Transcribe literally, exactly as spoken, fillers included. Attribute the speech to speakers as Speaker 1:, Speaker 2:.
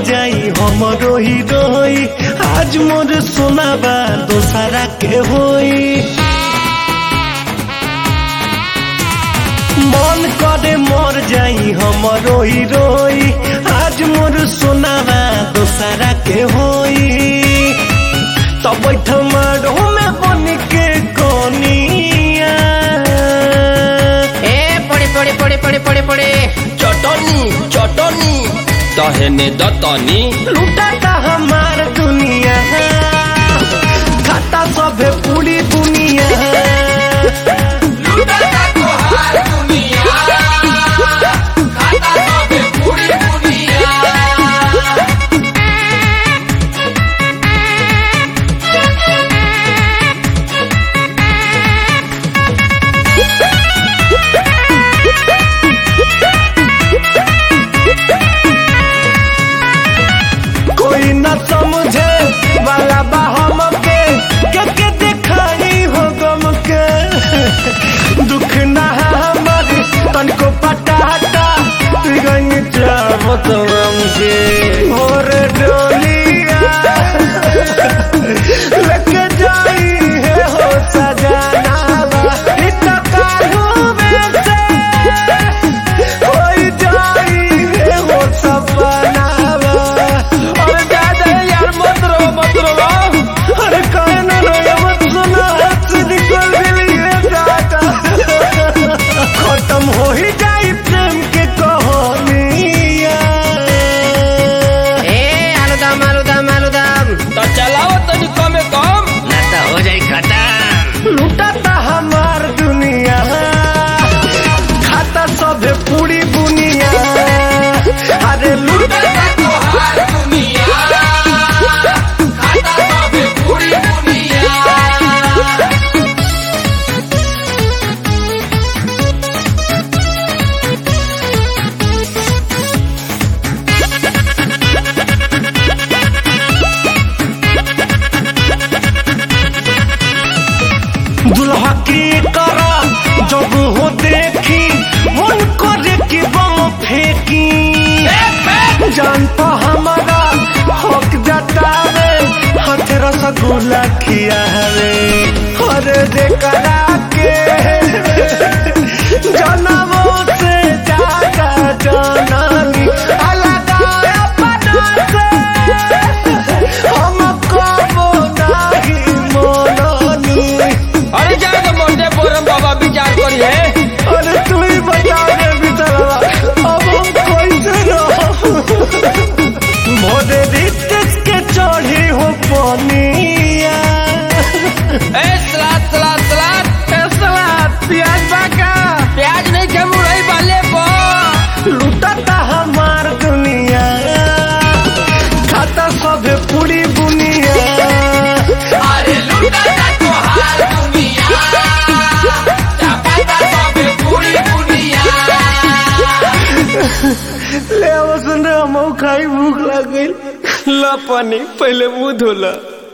Speaker 1: जाई हमरो हीरोई आज मोर सोनाबा दोसरा के होई मन करे मर जाई हमरो हीरोई आज मोर सोनाबा दोसरा के होई तब बैठो मारो में बन के कोनिया
Speaker 2: ए पड़े पड़े पड़े पड़े पड़े पड़े
Speaker 3: चटनी चटनी तहने दतनी
Speaker 1: लुटाता हमार दुनिया खाता सभे पूरी दुनिया
Speaker 3: लुटाता तोहार दुनिया खाता सबे पूरी दुनिया
Speaker 1: कोई न समझे वाला बा हमके के के दिखाई हो गम के दुख ना हमार तनको पटाटा गंग चावत हमसे और डोलिया लेके जाई है हो सजाना इतना कालू में से होई जाई है हो सपना खत्म हो ही जाई प्रेम के कहानिया
Speaker 2: ए आलूदम आलूदम आलूदम
Speaker 3: तो चलाओ तनी कमे कम
Speaker 2: ना तो हो जाई खत्म
Speaker 1: लुटाता हमार दुनिया खाता सभे पूरी दुनिया अरे लुटाता
Speaker 3: तोहार दुनिया खाता सबे पूरी दुनिया
Speaker 1: दुल्हा की करा जब हो देखी मन करे कि बम फेंकी जानता हमारा हक जतावे हाथ रसगुल्ला खियावे अरे देखरा के जनमों से ज्यादा जानानी अलग अपना से हमको नहीं मोनानी
Speaker 3: अरे जाएगा मोटे बोरम बाबा विचार करी है
Speaker 1: अरे तू ही बता दे बितरवा अब हम कैसे रहो मोरे रिश्ते के चढ़ी हो पनिया
Speaker 3: ए सलाद सलाद सलाद
Speaker 1: ए सलाद प्याज बाका
Speaker 3: प्याज नहीं खे मुरई वाले बो
Speaker 1: लुटाता हमार दुनिया खाता सभे पूरी दुनिया
Speaker 3: अरे लुटाता तोहार दुनिया खाता सबे पूरी दुनिया
Speaker 1: ले आवसन रे हम खाई भूख लग गई ला पानी पहले मुंह धोला।